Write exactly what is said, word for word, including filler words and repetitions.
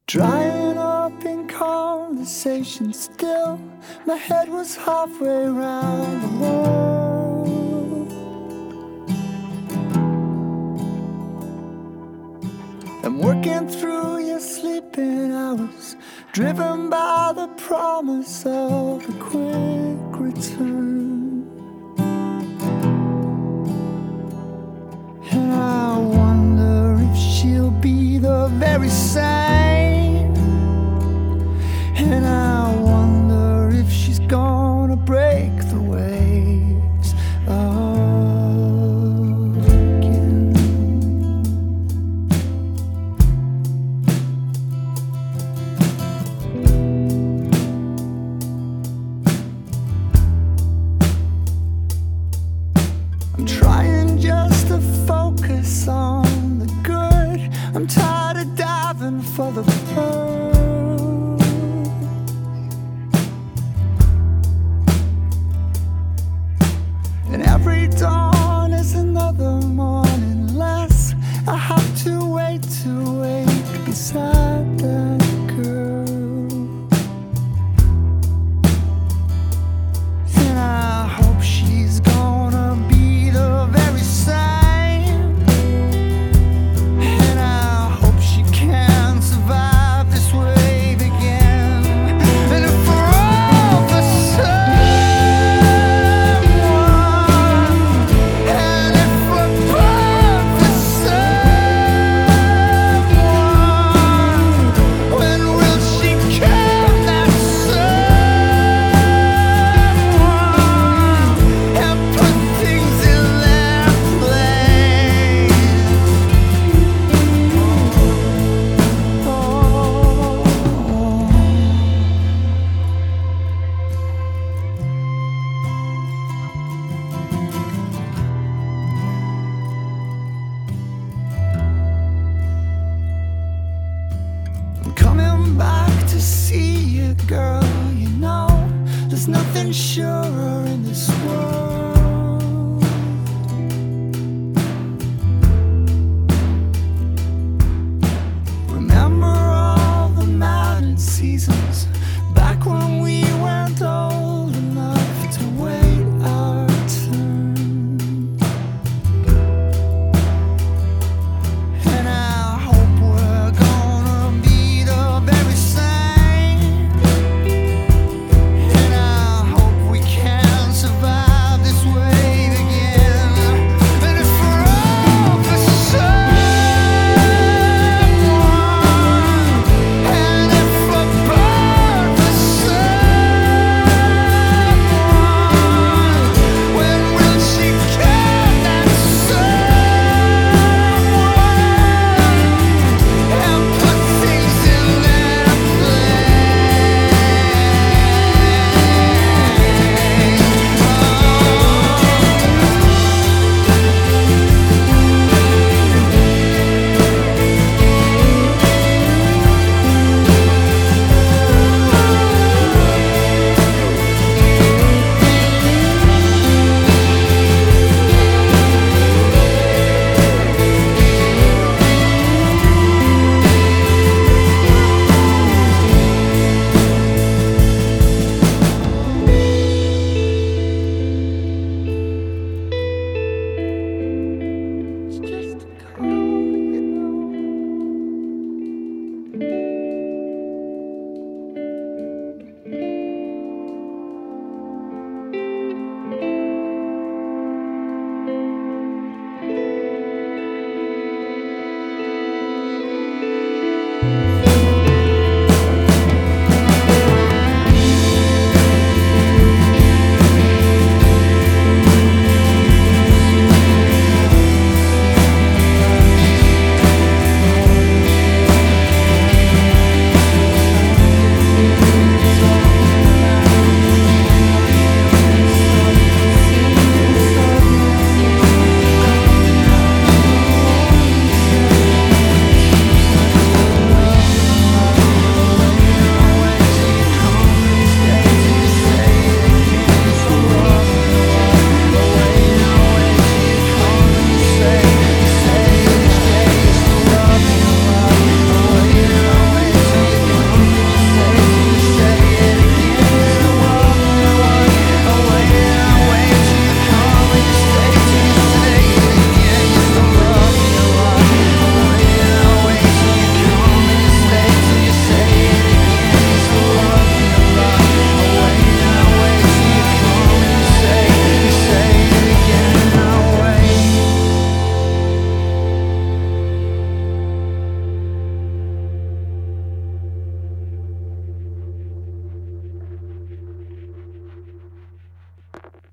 Drying up in conversation still, my head was halfway round the world. I'm working through your sleeping hours, driven by the promise of a quick return. And I wonder if she'll be the very same. And I wonder if she's gonna break the waves again. I'm trying just to focus on the good. I'm tired of diving for the pearl. And every dawn is another morning less. I have to wait to wake beside that girl. And I hope she's gonna be the very same. And I hope she can survive this wave again. And if we're all the same, coming back to see you, girl. You know, there's nothing surer in this world.